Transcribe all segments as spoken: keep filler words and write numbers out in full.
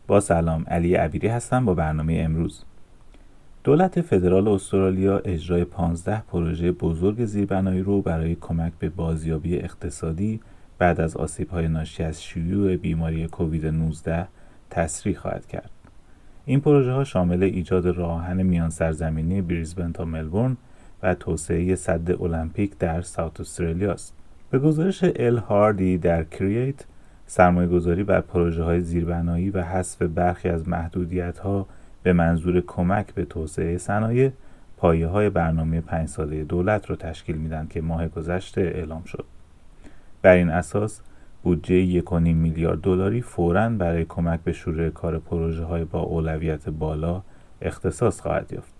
با سلام، علی عبیری هستم با برنامه امروز. دولت فدرال استرالیا اجرای پانزده پروژه بزرگ زیربنایی رو برای کمک به بازیابی اقتصادی بعد از آسیب‌های ناشی از شیوع بیماری کووید نوزده تسریع خواهد کرد. این پروژه ها شامل ایجاد راه آهن میان سرزمینی بریزبن تا ملبورن و توسعه سد المپیک در ساوت استرالیا است. به گزارش ال هاردی در کرییت، سرمایه‌گذاری بر پروژه‌های زیربنایی و حذف برخی از محدودیت‌ها به منظور کمک به توسعه صنایع، پایه‌های برنامه پنج ساله دولت را تشکیل می‌دهند که ماه گذشته اعلام شد. بر این اساس، بودجه یک و نیم میلیارد دلاری فوراً برای کمک به شروع کار پروژه‌های با اولویت بالا اختصاص خواهد یافت.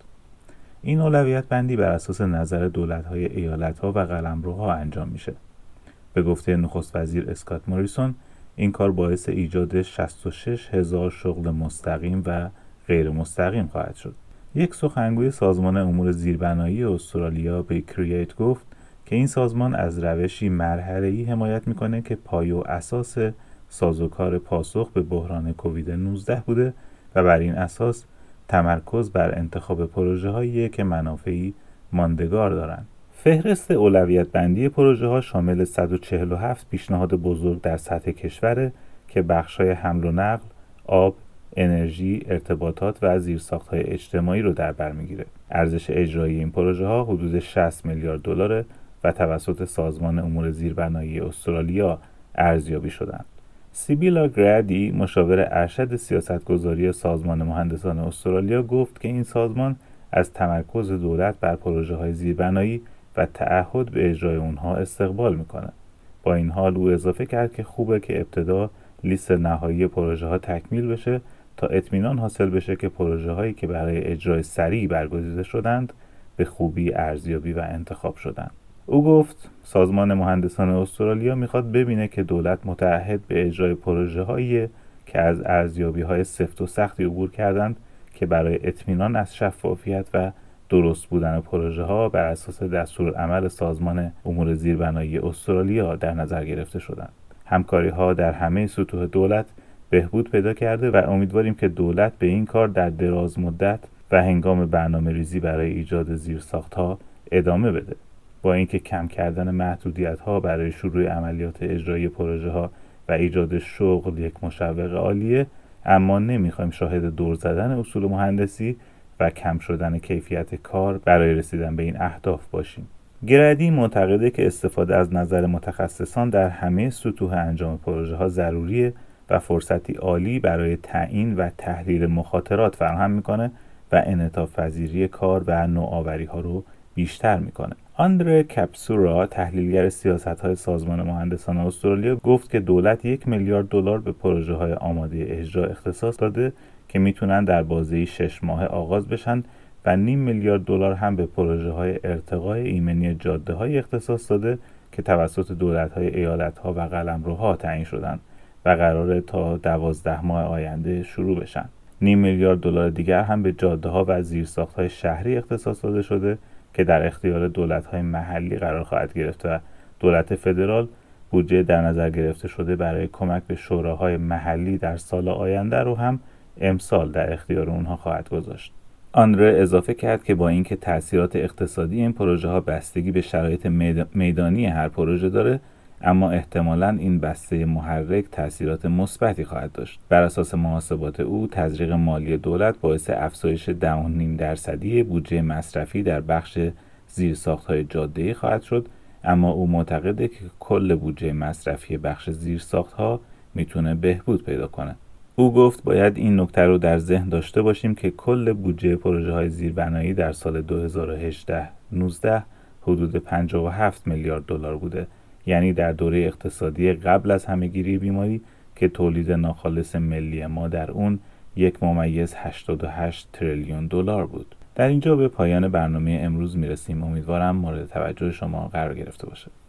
این اولویت بندی بر اساس نظر دولت‌های ایالت‌ها و قلمروها انجام میشه. به گفته نخست وزیر اسکات موریسون، این کار باعث ایجاد شصت و شش هزار شغل مستقیم و غیر مستقیم خواهد شد. یک سخنگوی سازمان امور زیربنایی استرالیا به کرییت گفت که این سازمان از روشی مرحله‌ای حمایت میکنه که پایه و اساس سازوکار پاسخ به بحران کووید نوزده بوده و بر این اساس تمرکز بر انتخاب پروژه‌هایی که منافعی ماندگار دارند. فهرست اولویت بندی پروژه ها شامل صد و چهل و هفت پیشنهاد بزرگ در سطح کشور که بخش‌های حمل و نقل، آب، انرژی، ارتباطات و زیرساخت‌های اجتماعی رو در بر می‌گیره. ارزش اجرایی این پروژه ها حدود شصت میلیارد دلار و توسط سازمان امور زیربنایی استرالیا ارزیابی شدند. سیبیلا گرادی، مشاور ارشد سیاستگذاری سازمان مهندسان استرالیا، گفت که این سازمان از تمرکز دولت بر پروژه‌های زیربنایی و تعهد به اجرای اونها استقبال میکنه. با این حال او اضافه کرد که خوبه که ابتدا لیست نهایی پروژه ها تکمیل بشه تا اطمینان حاصل بشه که پروژه هایی که برای اجرای سریع برگزیده شدند به خوبی ارزیابی و انتخاب شدند. او گفت سازمان مهندسان استرالیا میخواد ببینه که دولت متعهد به اجرای پروژه هایی که از ارزیابی های سفت و سختی عبور کردند که برای اطمینان از شفافیت و درست بودن پروژه ها بر اساس دستورالعمل سازمان امور زیربنایی استرالیا در نظر گرفته شدند. همکاری ها در همه سطوح دولت بهبود پیدا کرده و امیدواریم که دولت به این کار در دراز مدت و هنگام برنامه ریزی برای ایجاد زیرساخت ها ادامه بده. با اینکه کم کردن محدودیت ها برای شروع عملیات اجرایی پروژه ها و ایجاد شغل یک مشوق عالیه، اما نمیخوایم شاهد دور زدن اصول مهندسی و کم شدن کیفیت کار برای رسیدن به این اهداف باشیم. گرادی معتقده که استفاده از نظر متخصصان در همه سطوح انجام پروژه ها ضروریه و فرصتی عالی برای تعیین و تحلیل مخاطرات فراهم میکنه و انعطاف پذیری کار و نوآوری ها رو بیشتر میکنه. آندره کپسورا، تحلیلگر سیاست‌های سازمان مهندسان استرالیا، گفت که دولت یک میلیارد دلار به پروژه‌های آماده اجرا اختصاص داده که میتونن در بازه شش ماه آغاز بشن و نیم میلیارد دلار هم به پروژه‌های ارتقای ایمنی جاده‌های اختصاص داده که توسط دولت‌های ایالت‌ها و قلمروها تعیین شدند و قراره تا دوازده ماه آینده شروع بشن. نیم میلیارد دلار دیگر هم به جاده‌ها و زیرساخت‌های شهری اختصاص داده شده که در اختیار دولت‌های محلی قرار خواهد گرفت و دولت فدرال بودجه در نظر گرفته شده برای کمک به شوراهای محلی در سال آینده رو هم امسال در اختیار اونها خواهد گذاشت. آندره اضافه کرد که با اینکه تأثیرات اقتصادی این پروژه ها بستگی به شرایط میدانی هر پروژه داره، اما احتمالاً این بسته محرک تأثیرات مثبتی خواهد داشت. بر اساس محاسبات او، تزریق مالی دولت باعث افزایش ده و نیم درصدی بودجه مصرفی در بخش زیرساخت‌های جاده‌ای خواهد شد، اما او معتقده که کل بودجه مصرفی بخش زیرساخت‌ها میتونه بهبود پیدا کنه. او گفت باید این نکته رو در ذهن داشته باشیم که کل بودجه پروژه‌های زیربنایی در سال دو هزار و هجده نوزده حدود پنجاه و هفت میلیارد دلار بوده، یعنی در دوره اقتصادی قبل از همه‌گیری بیماری که تولید ناخالص ملی ما در اون یک ممیز هشتاد و هشت تریلیون دلار بود. در اینجا به پایان برنامه امروز میرسیم. امیدوارم مورد توجه شما قرار گرفته باشه.